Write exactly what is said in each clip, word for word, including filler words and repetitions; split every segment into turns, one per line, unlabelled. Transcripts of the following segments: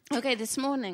Okay, this morning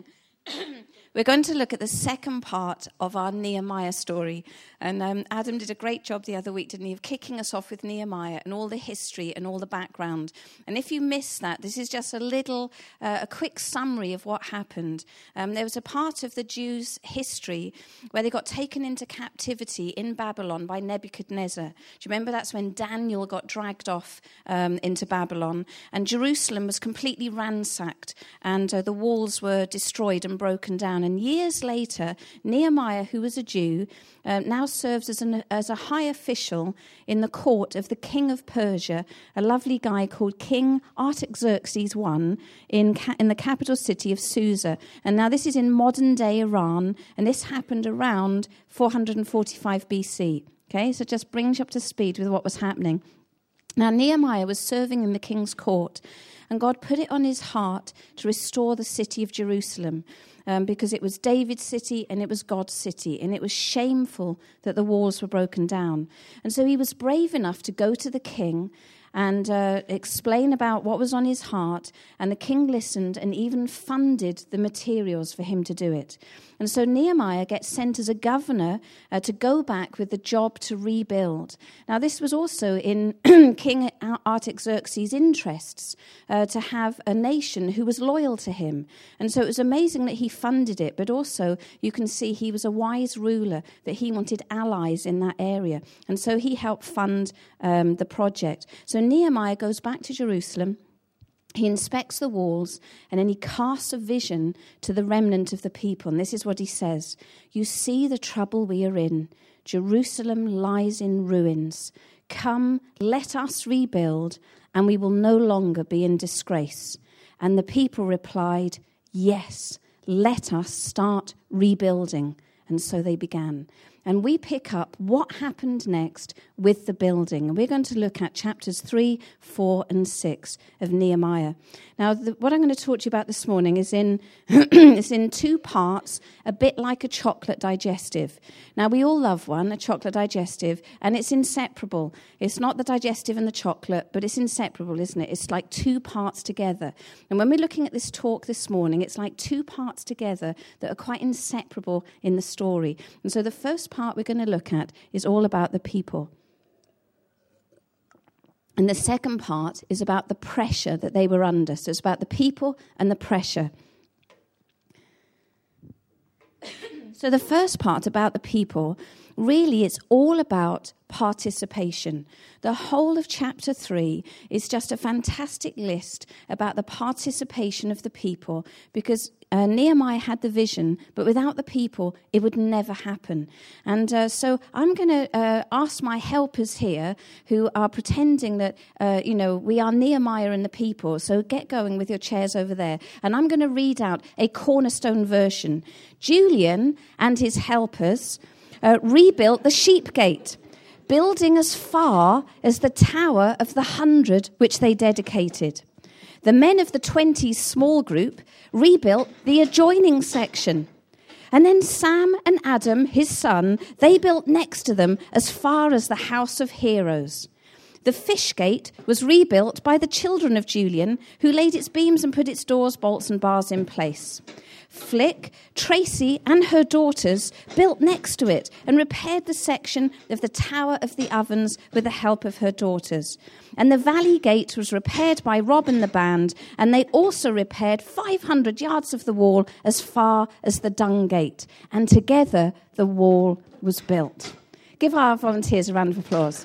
we're going to look at the second part of our Nehemiah story. And um, Adam did a great job the other week, didn't he, of kicking us off with Nehemiah and all the history and all the background. And if you missed that, this is just a little, uh, a quick summary of what happened. Um, there was a part of the Jews' history where they got taken into captivity in Babylon by Nebuchadnezzar. Do you remember that's when Daniel got dragged off um, into Babylon? And Jerusalem was completely ransacked and uh, the walls were destroyed and broken down. And years later, Nehemiah, who was a Jew, uh, now serves as, an, as a high official in the court of the king of Persia, a lovely guy called King Artaxerxes the First in, ca- in the capital city of Susa. And now this is in modern-day Iran, and this happened around four forty-five B C. Okay, so just brings you up to speed with what was happening. Now, Nehemiah was serving in the king's court, and God put it on his heart to restore the city of Jerusalem um, because it was David's city and it was God's city, and it was shameful that the walls were broken down. And so he was brave enough to go to the king and uh, explain about what was on his heart, and the king listened and even funded the materials for him to do it. And so Nehemiah gets sent as a governor uh, to go back with the job to rebuild. Now, this was also in King Artaxerxes' interests uh, to have a nation who was loyal to him. And so it was amazing that he funded it, but also you can see he was a wise ruler, that he wanted allies in that area. And so he helped fund um, the project. So Nehemiah goes back to Jerusalem. He inspects the walls, and then he casts a vision to the remnant of the people. And this is what he says: "You see the trouble we are in. Jerusalem lies in ruins. Come, let us rebuild, and we will no longer be in disgrace." And the people replied, "Yes, let us start rebuilding." And so they began. And we pick up what happened next with the building. And we're going to look at chapters three, four, and six of Nehemiah. Now, the, what I'm going to talk to you about this morning is in, is in two parts, a bit like a chocolate digestive. Now, we all love one, a chocolate digestive, and it's inseparable. It's not the digestive and the chocolate, but it's inseparable, isn't it? It's like two parts together. And when we're looking at this talk this morning, it's like two parts together that are quite inseparable in the story. And so the first part we're going to look at is all about the people. And the second part is about the pressure that they were under. So it's about the people and the pressure. So the first part about the people, really it's all about participation. The whole of chapter three is just a fantastic list about the participation of the people, because uh, Nehemiah had the vision, but without the people, it would never happen. And uh, so I'm going to uh, ask my helpers here who are pretending that, uh, you know, we are Nehemiah and the people. So get going with your chairs over there. And I'm going to read out a cornerstone version. Julian and his helpers uh, rebuilt the sheep gate, building as far as the Tower of the Hundred, which they dedicated. The men of the twenties small group rebuilt the adjoining section. And then Sam and Adam, his son, they built next to them as far as the House of Heroes. The fish gate was rebuilt by the children of Julian, who laid its beams and put its doors, bolts, and bars in place. Flick, Tracy, and her daughters built next to it and repaired the section of the Tower of the Ovens with the help of her daughters. And the Valley Gate was repaired by Rob and the band, and they also repaired five hundred yards of the wall as far as the Dung Gate. And together the wall was built. Give our volunteers a round of applause.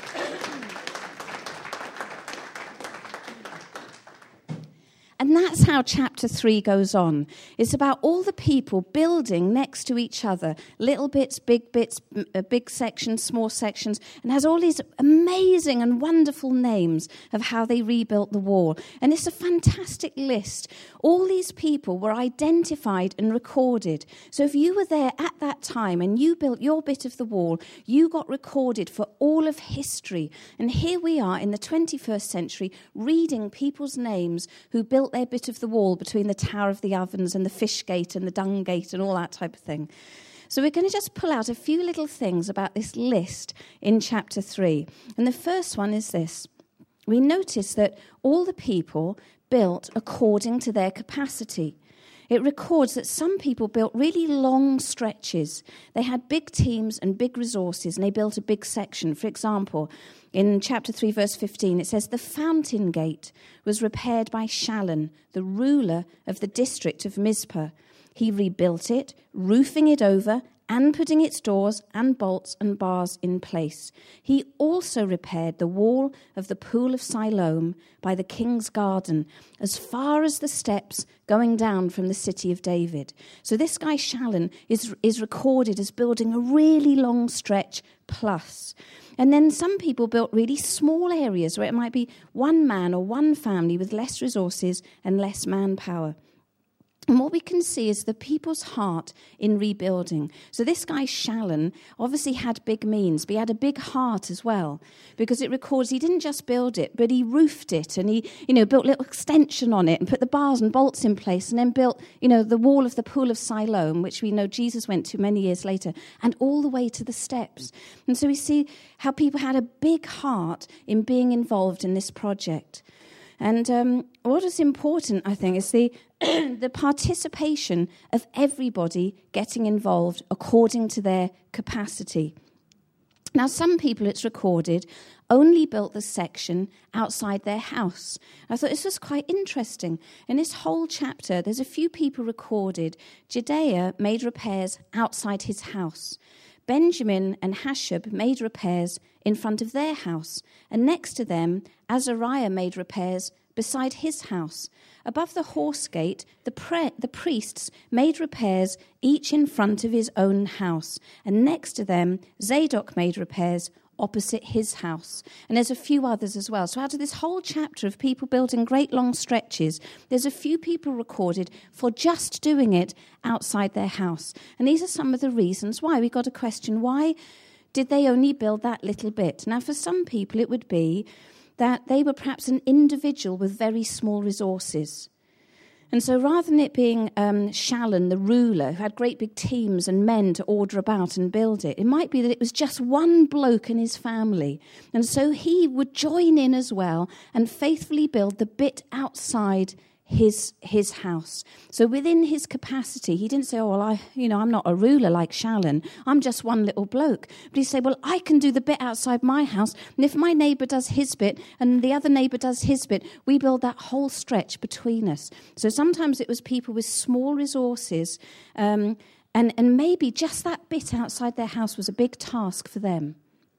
And that's how chapter three goes on. It's about all the people building next to each other, little bits, big bits, big sections, small sections, and has all these amazing and wonderful names of how they rebuilt the wall. And it's a fantastic list. All these people were identified and recorded. So if you were there at that time and you built your bit of the wall, you got recorded for all of history. And here we are in the twenty-first century reading people's names who built their bit of the wall between the Tower of the Ovens and the Fish Gate and the Dung Gate and all that type of thing. So we're going to just pull out a few little things about this list in chapter three. And the first one is this. We notice that all the people built according to their capacity. it records that some people built really long stretches. They had big teams and big resources, and they built a big section. For example, in chapter three, verse fifteen, it says, the fountain gate was repaired by Shallun, the ruler of the district of Mizpah. He rebuilt it, roofing it over and putting its doors and bolts and bars in place. He also repaired the wall of the pool of Siloam by the king's garden, as far as the steps going down from the city of David. So this guy Shallun is, is recorded as building a really long stretch plus. And then some people built really small areas where it might be one man or one family with less resources and less manpower. And what we can see is the people's heart in rebuilding. So this guy Shallun obviously had big means, but he had a big heart as well, because it records he didn't just build it, but he roofed it, and he, you know, built a little extension on it and put the bars and bolts in place, and then built, you know, the wall of the pool of Siloam, which we know Jesus went to many years later, and all the way to the steps. And so we see how people had a big heart in being involved in this project. And um, what is important, I think, is the the participation of everybody getting involved according to their capacity. Now, some people, it's recorded, only built the section outside their house. I thought this was quite interesting. In this whole chapter, there's a few people recorded. Judea made repairs outside his house. Benjamin and Hashab made repairs in front of their house. And next to them, Azariah made repairs beside his house. Above the horse gate, the, pre- the priests made repairs, each in front of his own house. And next to them, Zadok made repairs opposite his house. And there's a few others as well. So out of this whole chapter of people building great long stretches, there's a few people recorded for just doing it outside their house. And these are some of the reasons why. We got a question, why did they only build that little bit? Now, for some people, it would be that they were perhaps an individual with very small resources. And so rather than it being um, Shallun, the ruler, who had great big teams and men to order about and build it, it might be that it was just one bloke and his family. And so he would join in as well and faithfully build the bit outside his his house. So within his capacity, he didn't say, oh, well, I, you know, I'm not a ruler like Shallun. I'm just one little bloke. But he said, well, I can do the bit outside my house. And if my neighbour does his bit and the other neighbour does his bit, we build that whole stretch between us. So sometimes it was people with small resources, um, and, and maybe just that bit outside their house was a big task for them.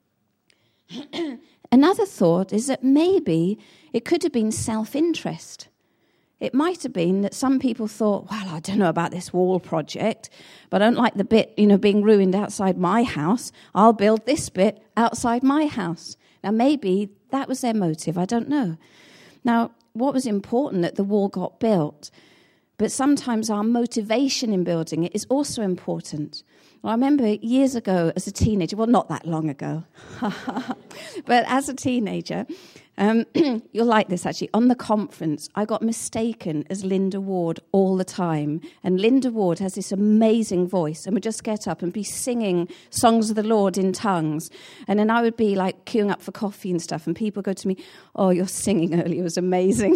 Another thought is that maybe it could have been self-interest. It might have been that some people thought, well, I don't know about this wall project, but I don't like the bit, you know, being ruined outside my house. I'll build this bit outside my house. Now, maybe that was their motive. I don't know. Now, what was important that the wall got built, but sometimes our motivation in building it is also important. Well, I remember years ago as a teenager, well, not that long ago, but as a teenager, Um, you'll like this, actually. On the conference, I got mistaken as Linda Ward all the time. And Linda Ward has this amazing voice and would just get up and be singing songs of the Lord in tongues. And then I would be, like, queuing up for coffee and stuff. And people go to me, oh, your singing earlier was amazing.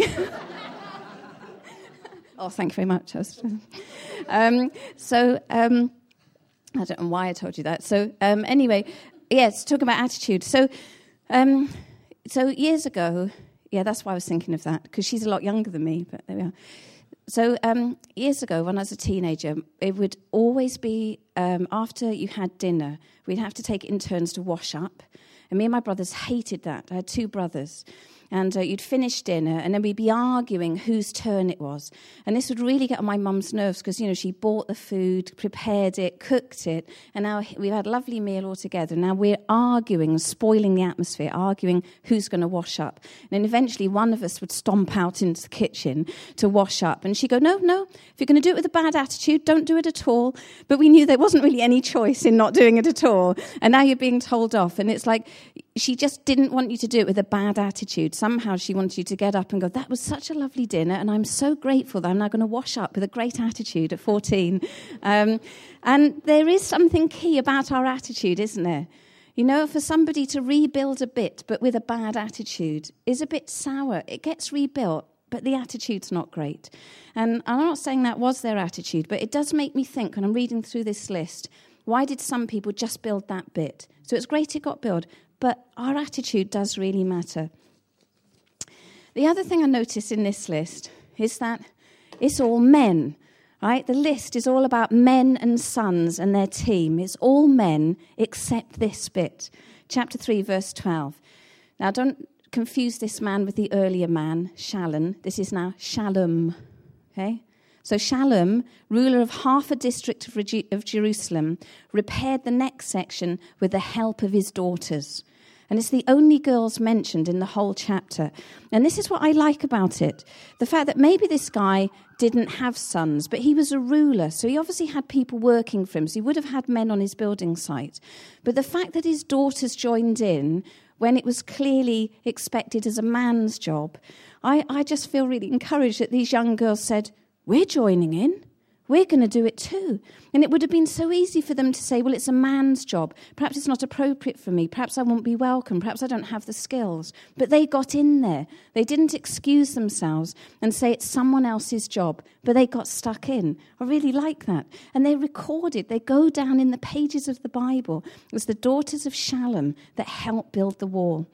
Oh, thank you very much. I was, um, so um, I don't know why I told you that. So um, anyway, yes, talking about attitude. So... Um, So years ago, yeah, that's why I was thinking of that, because she's a lot younger than me, but there we are. So um, years ago, when I was a teenager, it would always be um, after you had dinner, we'd have to take it in turns to wash up. And me and my brothers hated that. I had two brothers. And uh, you'd finish dinner, and then we'd be arguing whose turn it was. And this would really get on my mum's nerves because, you know, she bought the food, prepared it, cooked it, and now we've had a lovely meal all together. Now we're arguing, spoiling the atmosphere, arguing who's going to wash up. And then eventually one of us would stomp out into the kitchen to wash up. And she'd go, no, no, if you're going to do it with a bad attitude, don't do it at all. But we knew there wasn't really any choice in not doing it at all. And now you're being told off. And it's like she just didn't want you to do it with a bad attitude. Somehow she wanted you to get up and go, that was such a lovely dinner, and I'm so grateful that I'm now going to wash up with a great attitude at fourteen. Um, and there is something key about our attitude, isn't there? You know, for somebody to rebuild a bit, but with a bad attitude, is a bit sour. It gets rebuilt, but the attitude's not great. And I'm not saying that was their attitude, but it does make me think when I'm reading through this list, why did some people just build that bit? So it's great it got built, but our attitude does really matter. The other thing I notice in this list is that it's all men, right? The list is all about men and sons and their team. It's all men except this bit. Chapter three, verse twelve. Now, don't confuse this man with the earlier man, Shallum. This is now Shallum, okay? So Shallum, ruler of half a district of, Re- of Jerusalem, repaired the next section with the help of his daughters. And it's the only girls mentioned in the whole chapter. And this is what I like about it. The fact that maybe this guy didn't have sons, but he was a ruler. So he obviously had people working for him. So he would have had men on his building site. But the fact that his daughters joined in when it was clearly expected as a man's job, I, I just feel really encouraged that these young girls said, we're joining in. We're going to do it too. And it would have been so easy for them to say, well, it's a man's job. Perhaps it's not appropriate for me. Perhaps I won't be welcome. Perhaps I don't have the skills. But they got in there. They didn't excuse themselves and say it's someone else's job, but they got stuck in. I really like that. And they recorded. They go down in the pages of the Bible as the daughters of Shallum that helped build the wall.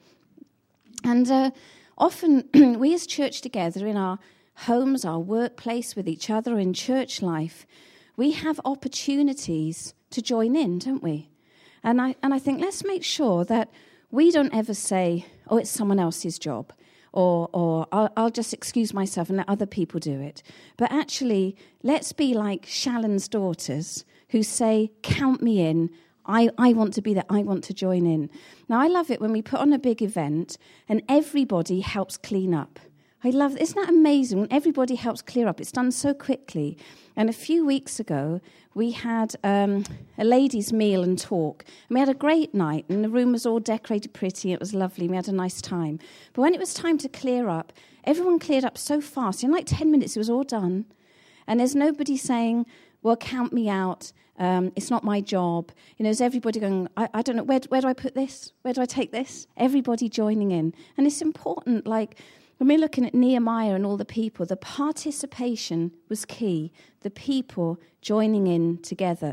And uh, often we as church together in our homes, our workplace, with each other, in church life, we have opportunities to join in, don't we? And I and I think let's make sure that we don't ever say, oh, it's someone else's job, or or I'll, I'll just excuse myself and let other people do it. But actually, let's be like Shallum's daughters who say, count me in. I, I want to be there. I want to join in. Now, I love it when we put on a big event and everybody helps clean up. I love it. Isn't that amazing when everybody helps clear up? It's done so quickly. And a few weeks ago, we had um, a ladies' meal and talk. And we had a great night, and the room was all decorated pretty. It was lovely. We had a nice time. But when it was time to clear up, everyone cleared up so fast. In like ten minutes, it was all done. And there's nobody saying, well, count me out. Um, it's not my job. You know, there's everybody going, I, I don't know, where, where do I put this? Where do I take this? Everybody joining in. And it's important, like, when we're looking at Nehemiah and all the people, the participation was key, the people joining in together.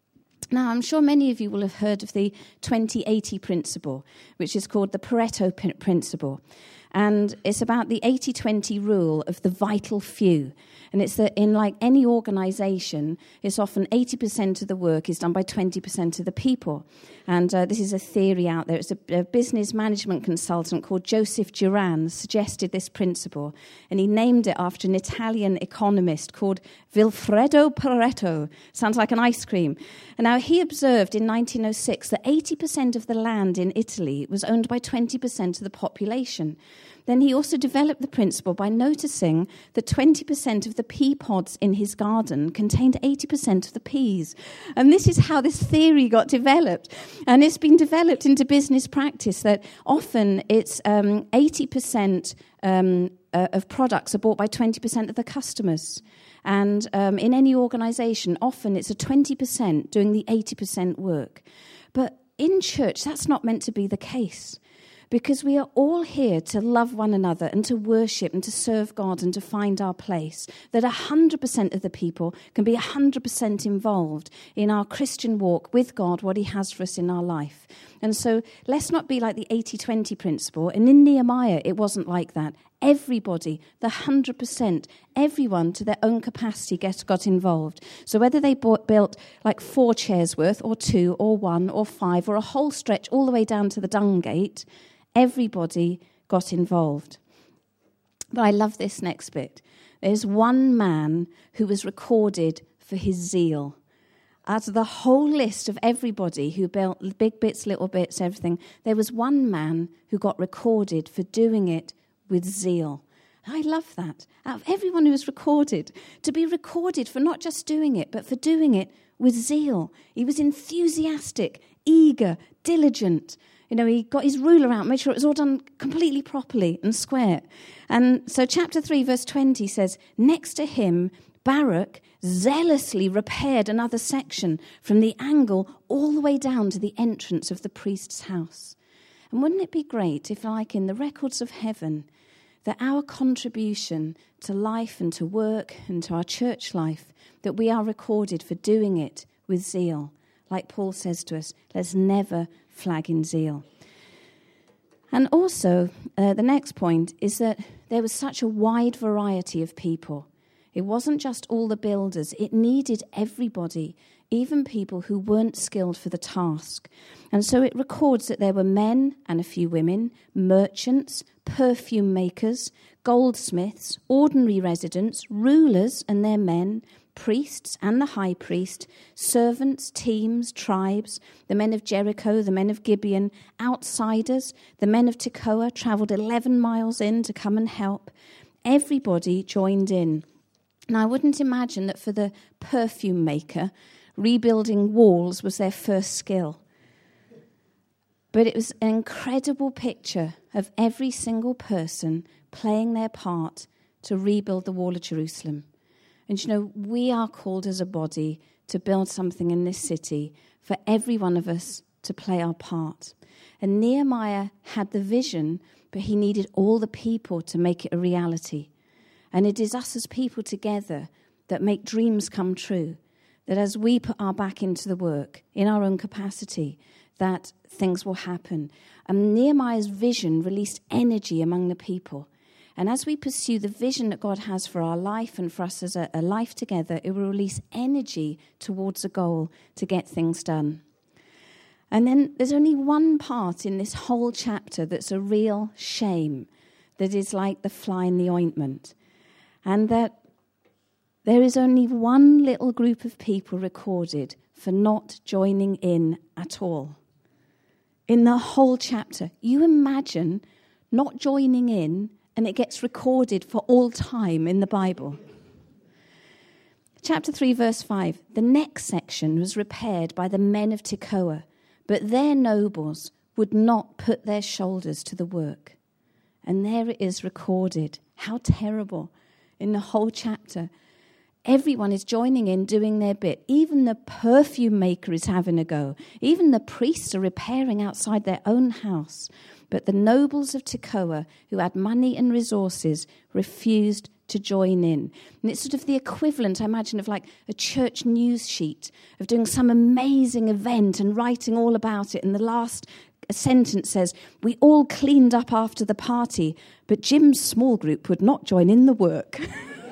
Now, I'm sure many of you will have heard of the twenty eighty principle, which is called the Pareto principle. And it's about the eighty twenty rule of the vital few. And it's that in like any organization, it's often eighty percent of the work is done by twenty percent of the people. And uh, this is a theory out there. It's a, a business management consultant called Joseph Duran suggested this principle. And he named it after an Italian economist called Vilfredo Pareto. Sounds like an ice cream. And now he observed in nineteen oh six that eighty percent of the land in Italy was owned by twenty percent of the population. Then he also developed the principle by noticing that twenty percent of the pea pods in his garden contained eighty percent of the peas. And this is how this theory got developed. And it's been developed into business practice that often it's um, eighty percent um, uh, of products are bought by twenty percent of the customers. And um, in any organization, often it's a twenty percent doing the eighty percent work. But in church, that's not meant to be the case. Because we are all here to love one another and to worship and to serve God and to find our place. That one hundred percent of the people can be one hundred percent involved in our Christian walk with God, what he has for us in our life. And so let's not be like the eighty twenty principle. And in Nehemiah, it wasn't like that. Everybody, the one hundred percent, everyone to their own capacity get, got involved. So whether they bought, built like four chairs worth or two or one or five or a whole stretch all the way down to the dung gate, everybody got involved. But I love this next bit. There's one man who was recorded for his zeal. Out of the whole list of everybody who built big bits, little bits, everything, there was one man who got recorded for doing it with zeal. I love that. Out of everyone who was recorded, to be recorded for not just doing it, but for doing it with zeal. He was enthusiastic, eager, diligent. You know, he got his ruler out, made sure it was all done completely properly and square. And so chapter three, verse twenty says, next to him, Baruch zealously repaired another section from the angle all the way down to the entrance of the priest's house. And wouldn't it be great if, like in the records of heaven, that our contribution to life and to work and to our church life, that we are recorded for doing it with zeal. Like Paul says to us, let's never flag in zeal. And also, uh, the next point is that there was such a wide variety of people. It wasn't just all the builders. It needed everybody, even people who weren't skilled for the task. And so it records that there were men and a few women, merchants, perfume makers, goldsmiths, ordinary residents, rulers and their men, priests and the high priest, servants, teams, tribes, the men of Jericho, the men of Gibeon, outsiders, the men of Tekoa travelled eleven miles in to come and help. Everybody joined in. Now, I wouldn't imagine that for the perfume maker, rebuilding walls was their first skill. But it was an incredible picture of every single person playing their part to rebuild the wall of Jerusalem. And you know, we are called as a body to build something in this city for every one of us to play our part. And Nehemiah had the vision, but he needed all the people to make it a reality. And it is us as people together that make dreams come true, that as we put our back into the work in our own capacity, that things will happen. And Nehemiah's vision released energy among the people. And as we pursue the vision that God has for our life and for us as a, a life together, it will release energy towards a goal to get things done. And then there's only one part in this whole chapter that's a real shame, that is like the fly in the ointment. And that there is only one little group of people recorded for not joining in at all. In the whole chapter, you imagine not joining in and it gets recorded for all time in the Bible. Chapter three, verse five. The next section was repaired by the men of Tekoa, but their nobles would not put their shoulders to the work. And there it is recorded. How terrible. In the whole chapter, everyone is joining in, doing their bit. Even the perfume maker is having a go. Even the priests are repairing outside their own house. But the nobles of Tekoa, who had money and resources, refused to join in. And it's sort of the equivalent, I imagine, of like a church news sheet, of doing some amazing event and writing all about it. And the last sentence says, we all cleaned up after the party, but Jim's small group would not join in the work.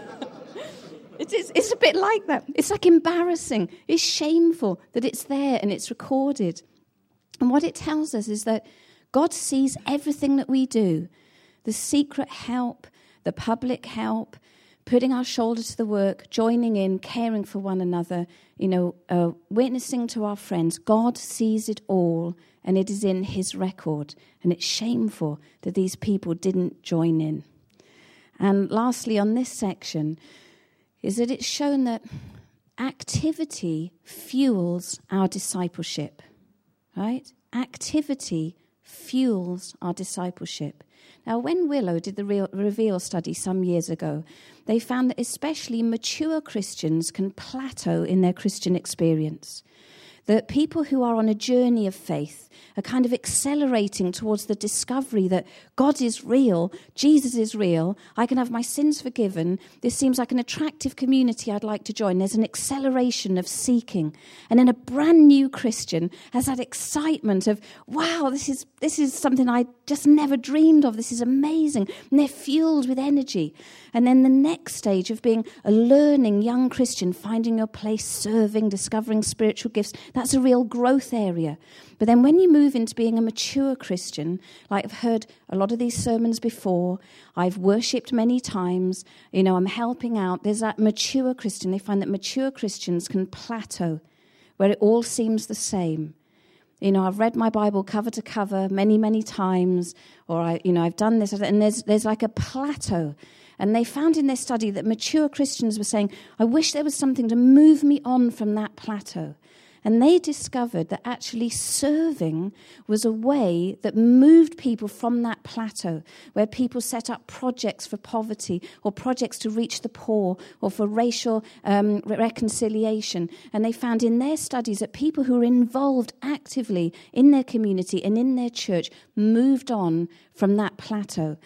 It is, it's a bit like that. It's like embarrassing. It's shameful that it's there and it's recorded. And what it tells us is that God sees everything that we do. The secret help, the public help, putting our shoulder to the work, joining in, caring for one another, you know, uh, witnessing to our friends. God sees it all, and it is in his record. And it's shameful that these people didn't join in. And lastly, on this section, is that it's shown that activity fuels our discipleship, right? Activity fuels our discipleship. Now, when Willow did the Real, Reveal study some years ago, they found that especially mature Christians can plateau in their Christian experience. That people who are on a journey of faith are kind of accelerating towards the discovery that God is real, Jesus is real, I can have my sins forgiven, this seems like an attractive community I'd like to join. There's an acceleration of seeking. And then a brand new Christian has that excitement of, wow, this is this is something I just never dreamed of, this is amazing. And they're fueled with energy. And then the next stage of being a learning young Christian, finding your place, serving, discovering spiritual gifts, that's a real growth area. But then when you move into being a mature Christian, like I've heard a lot of these sermons before, I've worshipped many times, you know, I'm helping out, there's that mature Christian. They find that mature Christians can plateau, where it all seems the same. You know, I've read my Bible cover to cover many, many times, or I, you know, I've done this, and there's there's like a plateau. And they found in their study that mature Christians were saying, I wish there was something to move me on from that plateau. And they discovered that actually serving was a way that moved people from that plateau, where people set up projects for poverty or projects to reach the poor or for racial um, reconciliation. And they found in their studies that people who were involved actively in their community and in their church moved on from that plateau.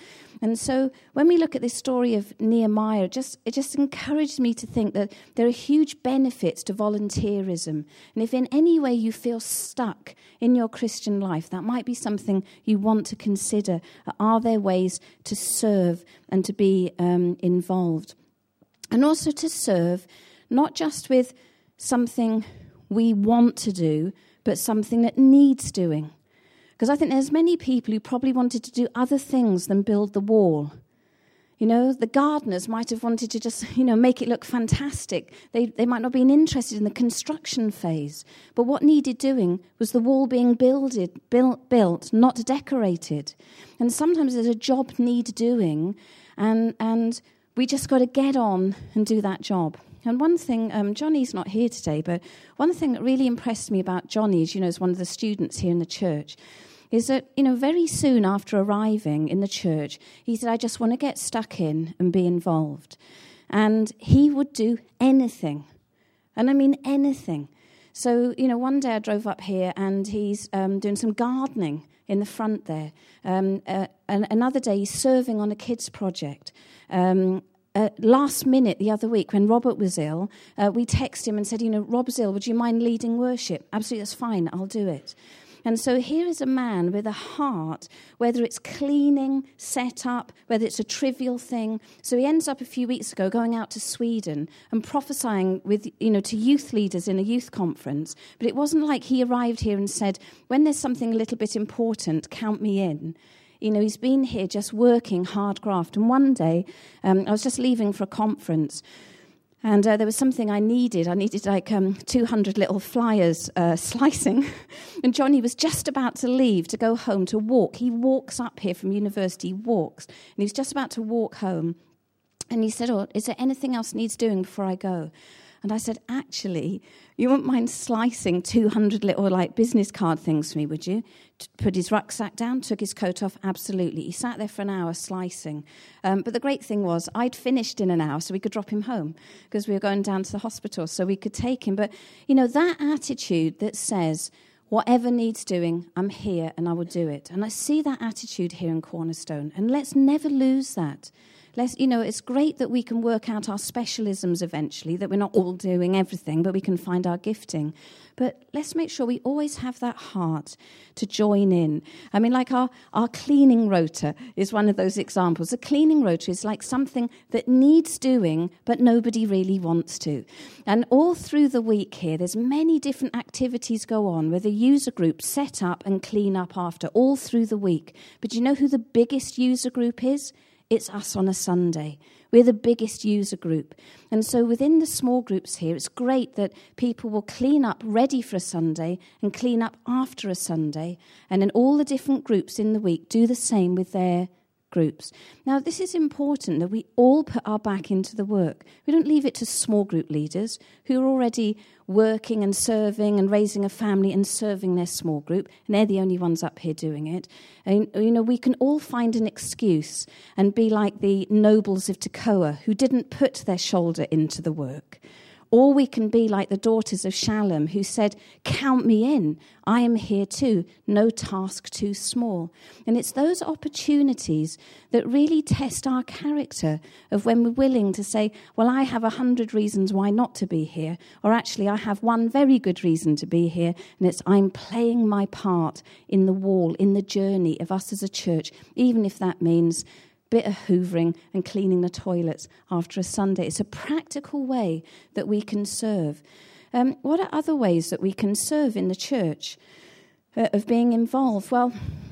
And so when we look at this story of Nehemiah, it just, it just encouraged me to think that there are huge benefits to volunteerism. And if in any way you feel stuck in your Christian life, that might be something you want to consider. Are there ways to serve and to be um, involved? And also to serve not just with something we want to do, but something that needs doing. Because I think there's many people who probably wanted to do other things than build the wall. You know, the gardeners might have wanted to just, you know, make it look fantastic. They they might not have been interested in the construction phase. But what needed doing was the wall being builded, built, built, not decorated. And sometimes there's a job need doing, and and we just got to get on and do that job. And one thing, um, Johnny's not here today, but one thing that really impressed me about Johnny, as you know, as one of the students here in the church, is that, you know, very soon after arriving in the church, he said, I just want to get stuck in and be involved. And he would do anything. And I mean anything. So, you know, one day I drove up here and he's um, doing some gardening in the front there. Um, uh, and another day he's serving on a kids' project. Um, uh, last minute the other week when Robert was ill, uh, we texted him and said, you know, Rob's ill, would you mind leading worship? Absolutely, that's fine, I'll do it. And so here is a man with a heart, whether it's cleaning, set up, whether it's a trivial thing. So he ends up a few weeks ago going out to Sweden and prophesying with, you know, to youth leaders in a youth conference. But it wasn't like he arrived here and said, when there's something a little bit important, count me in. You know, he's been here just working hard graft. And one day, um, I was just leaving for a conference, and uh, there was something I needed. I needed like um, two hundred little flyers uh, slicing. And Johnny was just about to leave to go home to walk. He walks up here from university, he walks. And he was just about to walk home. And he said, oh, is there anything else needs doing before I go? And I said, actually, you wouldn't mind slicing two hundred little like business card things for me, would you? T- put his rucksack down, took his coat off, absolutely. He sat there for an hour slicing. Um, but the great thing was I'd finished in an hour so we could drop him home because we were going down to the hospital so we could take him. But, you know, that attitude that says, whatever needs doing, I'm here and I will do it. And I see that attitude here in Cornerstone. And let's never lose that. Let's, you know, it's great that we can work out our specialisms eventually, that we're not all doing everything, but we can find our gifting. But let's make sure we always have that heart to join in. I mean, like our, our cleaning rota is one of those examples. A cleaning rota is like something that needs doing, but nobody really wants to. And all through the week here, there's many different activities go on where the user groups set up and clean up after, all through the week. But do you know who the biggest user group is? It's us on a Sunday. We're the biggest user group. And so within the small groups here, it's great that people will clean up ready for a Sunday and clean up after a Sunday. And then all the different groups in the week do the same with their groups. Now, this is important that we all put our back into the work. We don't leave it to small group leaders who are already working and serving and raising a family and serving their small group, and they're the only ones up here doing it. And, you know, we can all find an excuse and be like the nobles of Tekoa who didn't put their shoulder into the work. Or we can be like the daughters of Shalom who said, count me in. I am here too. No task too small. And it's those opportunities that really test our character of when we're willing to say, well, I have a hundred reasons why not to be here. Or actually, I have one very good reason to be here. And it's I'm playing my part in the wall, in the journey of us as a church, even if that means bit of hoovering and cleaning the toilets after a Sunday. It's a practical way that we can serve. Um, what are other ways that we can serve in the church uh, of being involved? Well,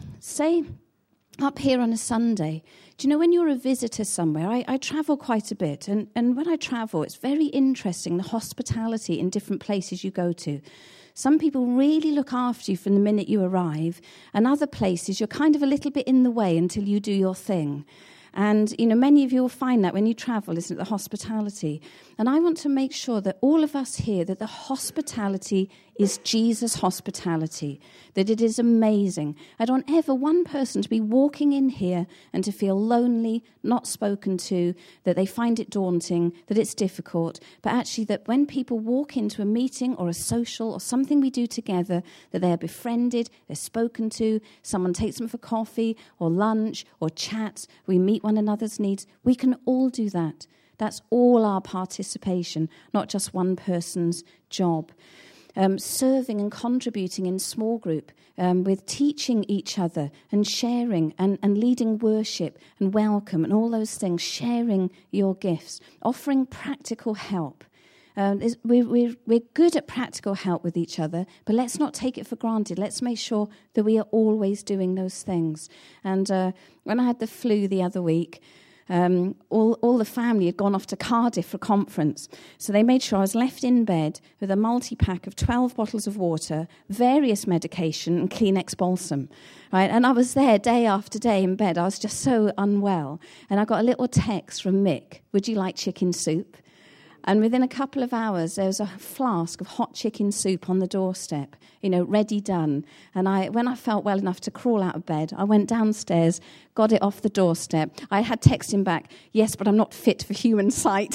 say up here on a Sunday, do you know when you're a visitor somewhere, I, I travel quite a bit, and, and when I travel, it's very interesting, the hospitality in different places you go to. Some people really look after you from the minute you arrive, and other places you're kind of a little bit in the way until you do your thing. And, you know, many of you will find that when you travel, isn't it, the hospitality? And I want to make sure that all of us here, that the hospitality is Jesus' hospitality, that it is amazing. I don't ever one person to be walking in here and to feel lonely, not spoken to, that they find it daunting, that it's difficult, but actually that when people walk into a meeting or a social or something we do together, that they are befriended, they're spoken to, someone takes them for coffee or lunch or chats, we meet one another's needs. We can all do that. That's all our participation, not just one person's job. Um, serving and contributing in small group, um, with teaching each other and sharing and, and leading worship and welcome and all those things, sharing your gifts, offering practical help. Um, we're, we're, we're good at practical help with each other, but let's not take it for granted. Let's make sure that we are always doing those things. And uh, when I had the flu the other week, Um, all, all the family had gone off to Cardiff for a conference. So they made sure I was left in bed with a multi-pack of twelve bottles of water, various medication, and Kleenex balsam. Right? And I was there day after day in bed. I was just so unwell. And I got a little text from Mick, would you like chicken soup? And within a couple of hours, there was a flask of hot chicken soup on the doorstep, you know, ready, done. And I, when I felt well enough to crawl out of bed, I went downstairs, got it off the doorstep. I had texting back, yes, but I'm not fit for human sight.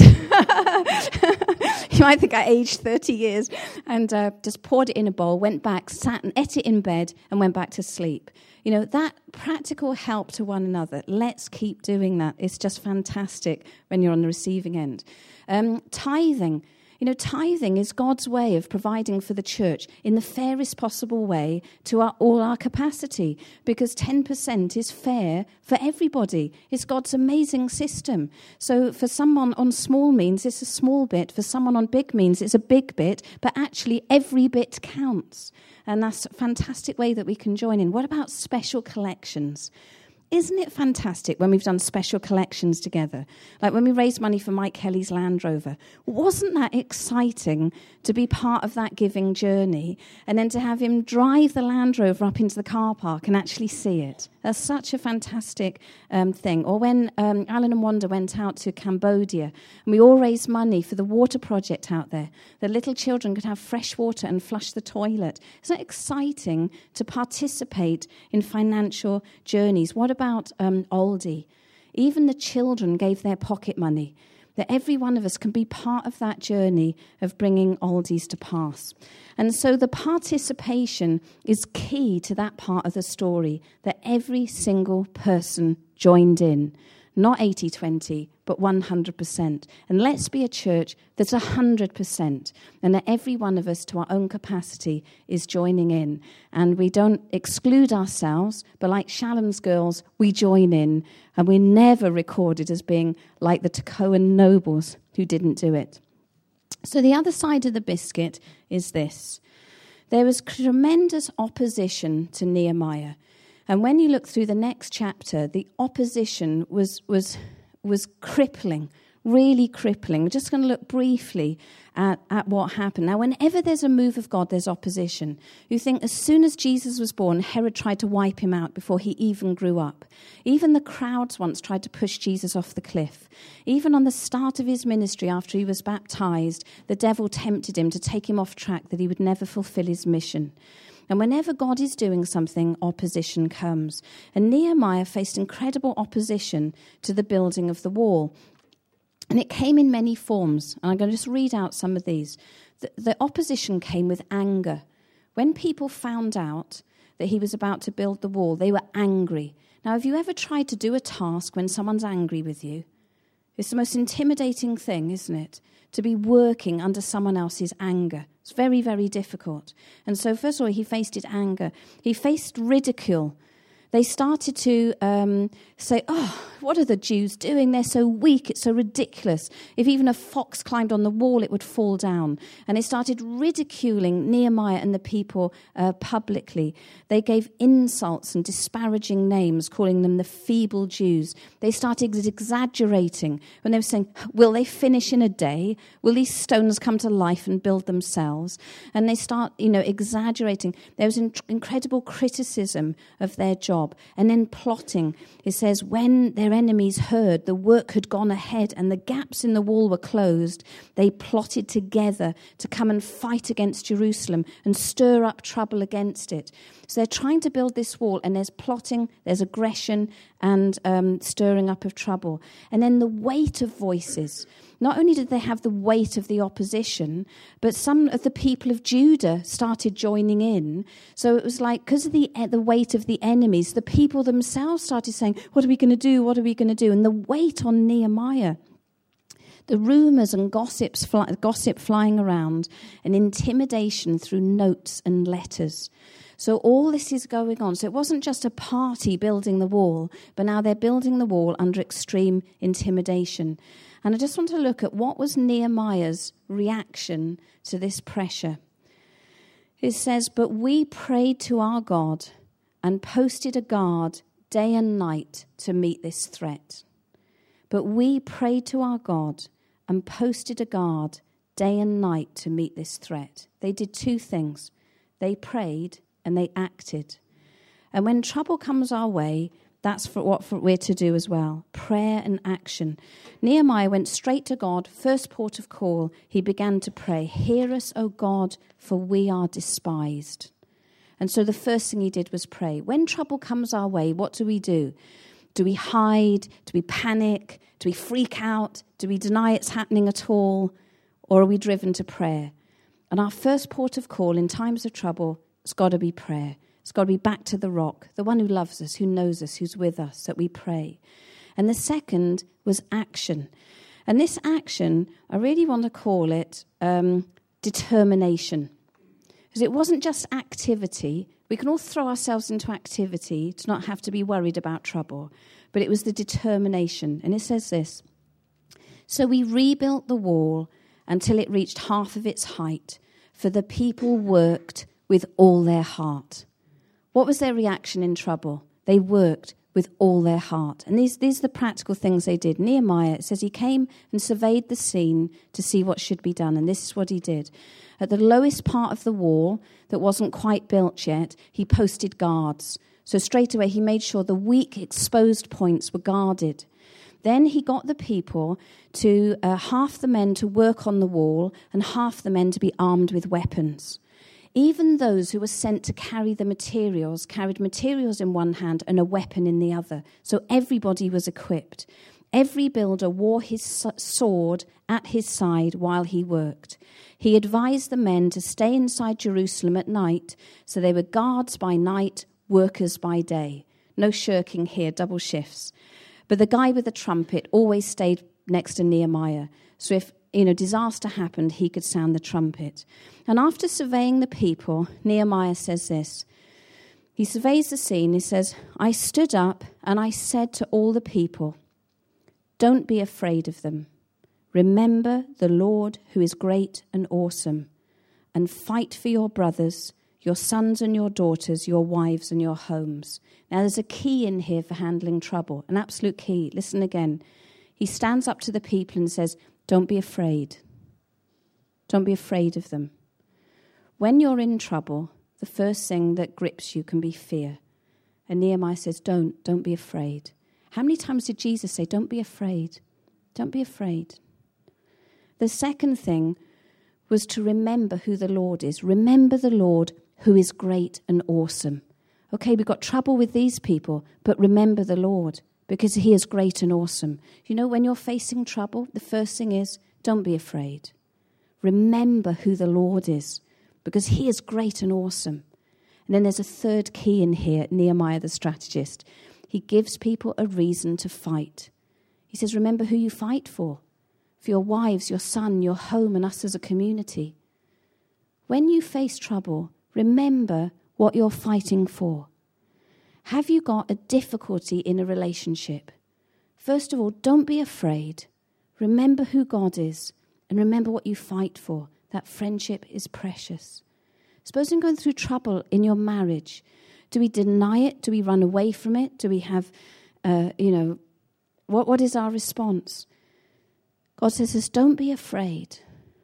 You might think I aged thirty years. And uh, just poured it in a bowl, went back, sat and ate it in bed, and went back to sleep. You know, that practical help to one another, let's keep doing that. It's just fantastic when you're on the receiving end. Um, tithing. You know, tithing is God's way of providing for the church in the fairest possible way to our, all our capacity, because ten percent is fair for everybody. It's God's amazing system. So for someone on small means, it's a small bit. For someone on big means, it's a big bit. But actually, every bit counts. And that's a fantastic way that we can join in. What about special collections? Isn't it fantastic when we've done special collections together? Like when we raised money for Mike Kelly's Land Rover. Wasn't that exciting to be part of that giving journey and then to have him drive the Land Rover up into the car park and actually see it? That's such a fantastic um, thing. Or when um, Alan and Wanda went out to Cambodia and we all raised money for the water project out there, that little children could have fresh water and flush the toilet. Isn't it exciting to participate in financial journeys? What about um, Aldi? Even the children gave their pocket money. That every one of us can be part of that journey of bringing Aldi's to pass. And so the participation is key to that part of the story, that every single person joined in. Not eighty twenty, but one hundred percent. And let's be a church that's one hundred percent, and that every one of us, to our own capacity, is joining in. And we don't exclude ourselves, but like Shalom's girls, we join in, and we're never recorded as being like the Tekoan nobles who didn't do it. So the other side of the biscuit is this. There was tremendous opposition to Nehemiah. And when you look through the next chapter, the opposition was was was crippling, really crippling. We're just going to look briefly at, at what happened. Now, whenever there's a move of God, there's opposition. You think as soon as Jesus was born, Herod tried to wipe him out before he even grew up. Even the crowds once tried to push Jesus off the cliff. Even on the start of his ministry, after he was baptized, the devil tempted him to take him off track, that he would never fulfill his mission. And whenever God is doing something, opposition comes. And Nehemiah faced incredible opposition to the building of the wall. And it came in many forms. And I'm going to just read out some of these. The, the opposition came with anger. When people found out that he was about to build the wall, they were angry. Now, have you ever tried to do a task when someone's angry with you? It's the most intimidating thing, isn't it? To be working under someone else's anger. It's very, very difficult. And so, first of all, he faced his anger. He faced ridicule. They started to um, say, oh, what are the Jews doing? They're so weak. It's so ridiculous. If even a fox climbed on the wall, it would fall down. And they started ridiculing Nehemiah and the people uh, publicly. They gave insults and disparaging names, calling them the feeble Jews. They started exaggerating when they were saying, will they finish in a day? Will these stones come to life and build themselves? And they start, you know, exaggerating. There was in- incredible criticism of their job. job. And then plotting. It says, when their enemies heard the work had gone ahead and the gaps in the wall were closed, they plotted together to come and fight against Jerusalem and stir up trouble against it. So they're trying to build this wall, and there's plotting, there's aggression, and um, stirring up of trouble. And then the weight of voices. Not only did they have the weight of the opposition, but some of the people of Judah started joining in. So it was like, because of the the weight of the enemies, the people themselves started saying, what are we going to do? What are we going to do? And the weight on Nehemiah. The rumours and gossips, fly, gossip flying around, and intimidation through notes and letters. So all this is going on. So it wasn't just a party building the wall, but now they're building the wall under extreme intimidation. And I just want to look at what was Nehemiah's reaction to this pressure. It says, but we prayed to our God and posted a guard day and night to meet this threat. But we prayed to our God and posted a guard day and night to meet this threat. They did two things. They prayed and they acted. And when trouble comes our way, that's for what we're to do as well. Prayer and action. Nehemiah went straight to God. First port of call, he began to pray, hear us, O God, for we are despised. And so the first thing he did was pray. When trouble comes our way, what do we do? Do we hide? Do we panic? Do we freak out? Do we deny it's happening at all? Or are we driven to prayer? And our first port of call in times of trouble, it's got to be prayer. It's got to be back to the rock, the one who loves us, who knows us, who's with us, that we pray. And the second was action. And this action, I really want to call it um, determination. Because it wasn't just activity. We can all throw ourselves into activity to not have to be worried about trouble. But it was the determination. And it says this, so we rebuilt the wall until it reached half of its height, for the people worked with all their heart. What was their reaction in trouble? They worked with all their heart. And these, these are the practical things they did. Nehemiah, it says he came and surveyed the scene to see what should be done. And this is what he did. At the lowest part of the wall that wasn't quite built yet, he posted guards. So straight away he made sure the weak, exposed points were guarded. Then he got the people to, uh, half the men to work on the wall and half the men to be armed with weapons. Even those who were sent to carry the materials carried materials in one hand and a weapon in the other. So everybody was equipped. Every builder wore his sword at his side while he worked. He advised the men to stay inside Jerusalem at night, so they were guards by night, workers by day. No shirking here, double shifts. But the guy with the trumpet always stayed next to Nehemiah. So if you know, disaster happened, he could sound the trumpet. And after surveying the people, Nehemiah says this. He surveys the scene. He says, I stood up and I said to all the people, don't be afraid of them. Remember the Lord who is great and awesome, and fight for your brothers, your sons and your daughters, your wives and your homes. Now there's a key in here for handling trouble, an absolute key. Listen again. He stands up to the people and says, don't be afraid. Don't be afraid of them. When you're in trouble, the first thing that grips you can be fear. And Nehemiah says, don't, don't be afraid. How many times did Jesus say, don't be afraid? Don't be afraid. The second thing was to remember who the Lord is. Remember the Lord who is great and awesome. Okay, we've got trouble with these people, but remember the Lord, because he is great and awesome. You know, when you're facing trouble, the first thing is, don't be afraid. Remember who the Lord is, because he is great and awesome. And then there's a third key in here, Nehemiah the strategist. He gives people a reason to fight. He says, remember who you fight for. For your wives, your son, your home, and us as a community. When you face trouble, remember what you're fighting for. Have you got a difficulty in a relationship? First of all, don't be afraid. Remember who God is and remember what you fight for. That friendship is precious. Supposing going through trouble in your marriage, do we deny it? Do we run away from it? Do we have, uh, you know, what, what is our response? God says this, don't be afraid.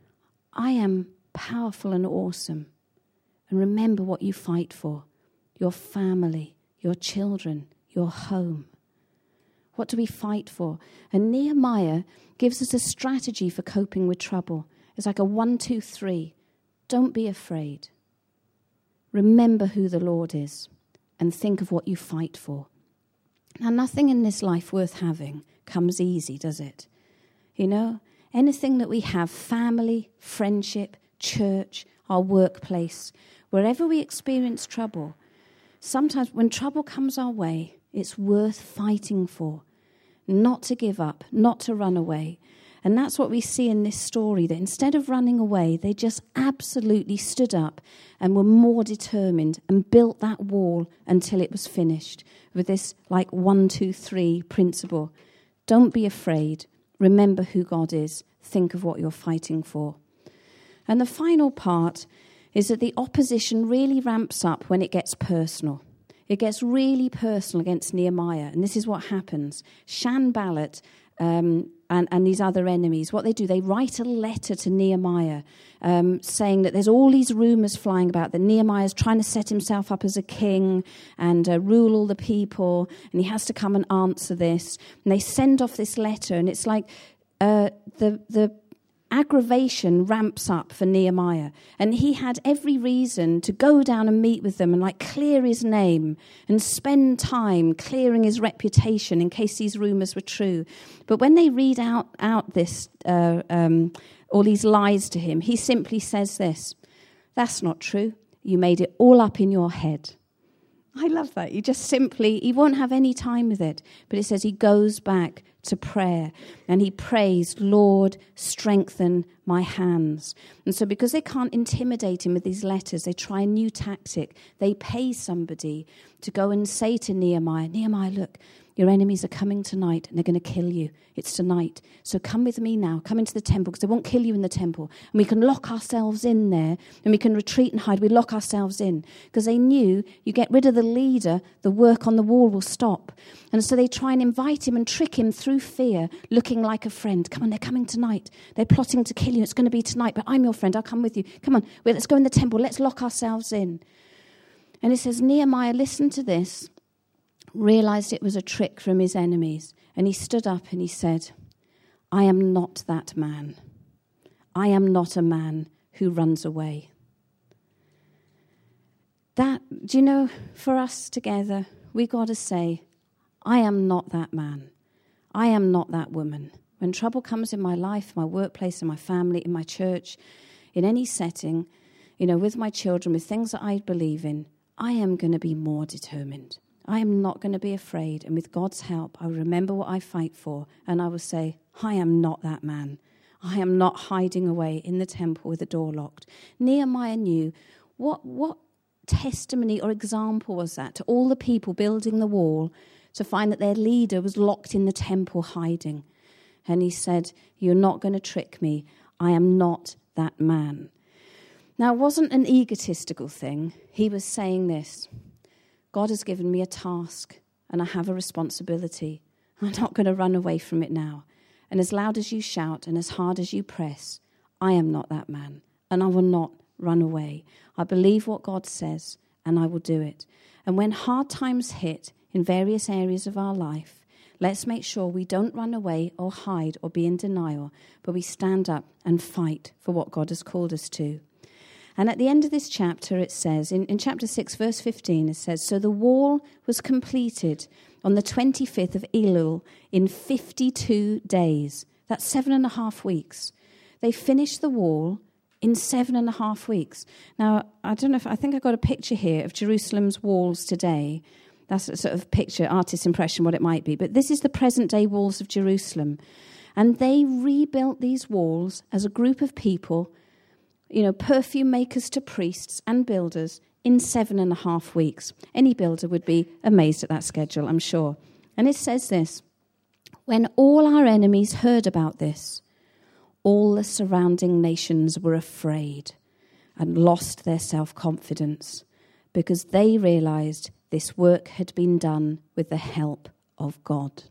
I am powerful and awesome. And remember what you fight for. Your family, your children, your home. What do we fight for? And Nehemiah gives us a strategy for coping with trouble. It's like a one, two, three. Don't be afraid. Remember who the Lord is and think of what you fight for. Now, nothing in this life worth having comes easy, does it? You know, anything that we have, family, friendship, church, our workplace, wherever we experience trouble, sometimes when trouble comes our way, it's worth fighting for, not to give up, not to run away. And that's what we see in this story, that instead of running away, they just absolutely stood up and were more determined and built that wall until it was finished with this like one, two, three principle. Don't be afraid. Remember who God is. Think of what you're fighting for. And the final part is that the opposition really ramps up when it gets personal. It gets really personal against Nehemiah. And this is what happens. Sanballat um, and, and these other enemies, what they do, they write a letter to Nehemiah um, saying that there's all these rumors flying about that Nehemiah's trying to set himself up as a king and uh, rule all the people, and he has to come and answer this. And they send off this letter, and it's like uh, the the aggravation ramps up for Nehemiah, and he had every reason to go down and meet with them and like clear his name and spend time clearing his reputation in case these rumors were true. But when they read out out this uh, um, all these lies to him, he simply says this: "That's not true. You made it all up in your head." I love that. You just simply, he won't have any time with it. But it says he goes back to prayer and he prays, "Lord, strengthen my hands." And so because they can't intimidate him with these letters, they try a new tactic. They pay somebody to go and say to Nehemiah, "Nehemiah, look, your enemies are coming tonight and they're going to kill you. It's tonight. So come with me now. Come into the temple because they won't kill you in the temple. And we can lock ourselves in there and we can retreat and hide. We lock ourselves in." Because they knew you get rid of the leader, the work on the wall will stop. And so they try and invite him and trick him through fear, looking like a friend. "Come on, they're coming tonight. They're plotting to kill you. It's going to be tonight, but I'm your friend. I'll come with you. Come on, wait, let's go in the temple. Let's lock ourselves in." And it says Nehemiah listened to this, realized it was a trick from his enemies, and he stood up and he said, "I am not that man. I am not a man who runs away." That, do you know, for us together, we got to say, I am not that man. I am not that woman. When trouble comes in my life, my workplace, in my family, in my church, in any setting, you know, with my children, with things that I believe in, I am going to be more determined. I am not going to be afraid. And with God's help, I will remember what I fight for. And I will say, I am not that man. I am not hiding away in the temple with the door locked. Nehemiah knew what, what testimony or example was that to all the people building the wall to find that their leader was locked in the temple hiding. And he said, "You're not going to trick me. I am not that man." Now, it wasn't an egotistical thing. He was saying this: God has given me a task and I have a responsibility. I'm not going to run away from it now. And as loud as you shout and as hard as you press, I am not that man and I will not run away. I believe what God says and I will do it. And when hard times hit in various areas of our life, let's make sure we don't run away or hide or be in denial, but we stand up and fight for what God has called us to. And at the end of this chapter, it says, in, in chapter six, verse fifteen, it says, "So the wall was completed on the twenty-fifth of Elul in fifty-two days. That's seven and a half weeks. They finished the wall in seven and a half weeks. Now, I don't know if, I think I got a picture here of Jerusalem's walls today. That's a sort of picture, artist's impression, what it might be. But this is the present-day walls of Jerusalem. And they rebuilt these walls as a group of people, you know, perfume makers to priests and builders, in seven and a half weeks. Any builder would be amazed at that schedule, I'm sure. And it says this: "When all our enemies heard about this, all the surrounding nations were afraid and lost their self-confidence because they realized this work had been done with the help of God."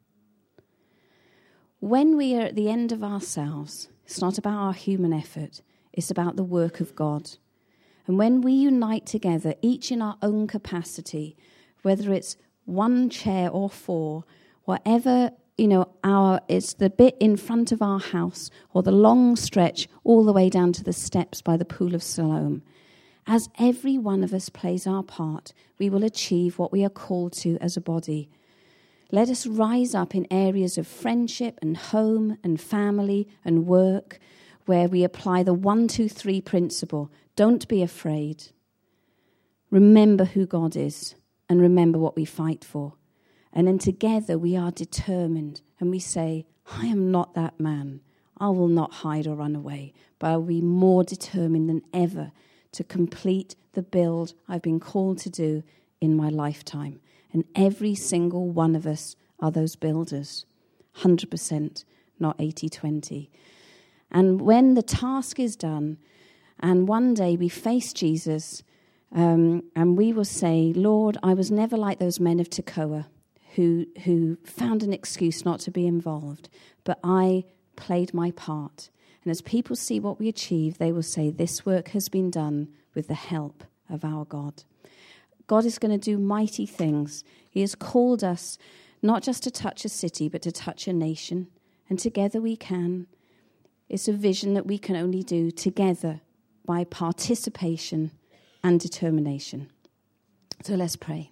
When we are at the end of ourselves, it's not about our human effort. It's about the work of God. And when we unite together, each in our own capacity, whether it's one chair or four, whatever, you know, our it's the bit in front of our house or the long stretch all the way down to the steps by the Pool of Siloam. As every one of us plays our part, we will achieve what we are called to as a body. Let us rise up in areas of friendship and home and family and work where we apply the one, two, three principle. Don't be afraid. Remember who God is and remember what we fight for. And then together we are determined and we say, I am not that man. I will not hide or run away, but I will be more determined than ever to complete the build I've been called to do in my lifetime. And every single one of us are those builders, one hundred percent, not eighty twenty. And when the task is done, and one day we face Jesus, um, and we will say, Lord, I was never like those men of Tekoa who, who found an excuse not to be involved, but I played my part. And as people see what we achieve, they will say, this work has been done with the help of our God. God is going to do mighty things. He has called us not just to touch a city, but to touch a nation. And together we can. It's a vision that we can only do together by participation and determination. So let's pray.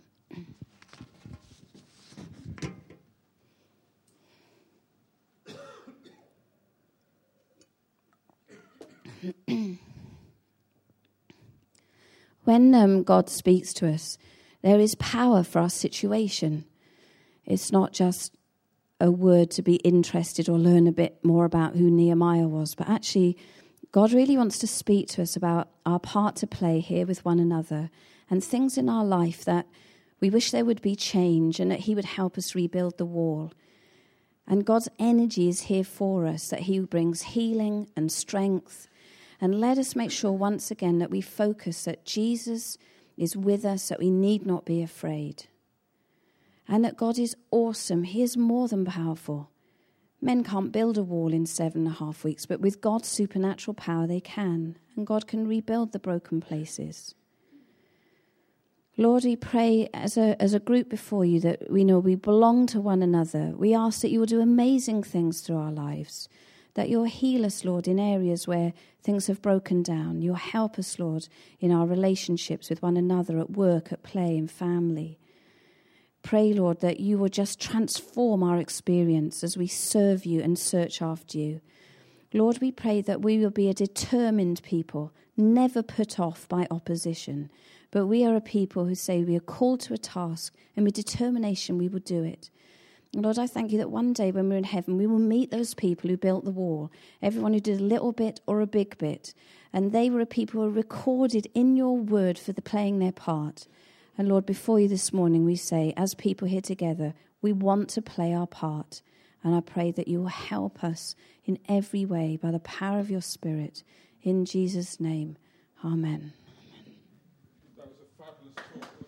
When um, God speaks to us, there is power for our situation. It's not just a word to be interested or learn a bit more about who Nehemiah was, but actually God really wants to speak to us about our part to play here with one another and things in our life that we wish there would be change and that he would help us rebuild the wall. And God's energy is here for us, that he brings healing and strength. And let us make sure once again that we focus that Jesus is with us, that we need not be afraid. And that God is awesome. He is more than powerful. Men can't build a wall in seven and a half weeks, but with God's supernatural power they can. And God can rebuild the broken places. Lord, we pray as a, as a group before you that we know we belong to one another. We ask that you will do amazing things through our lives. That you'll heal us, Lord, in areas where things have broken down. You'll help us, Lord, in our relationships with one another, at work, at play, in family. Pray, Lord, that you will just transform our experience as we serve you and search after you. Lord, we pray that we will be a determined people, never put off by opposition, but we are a people who say we are called to a task, and with determination we will do it. Lord, I thank you that one day when we're in heaven, we will meet those people who built the wall, everyone who did a little bit or a big bit. And they were a people who were recorded in your word for the playing their part. And Lord, before you this morning, we say, as people here together, we want to play our part. And I pray that you will help us in every way by the power of your Spirit. In Jesus' name, amen.
That was a fabulous talk.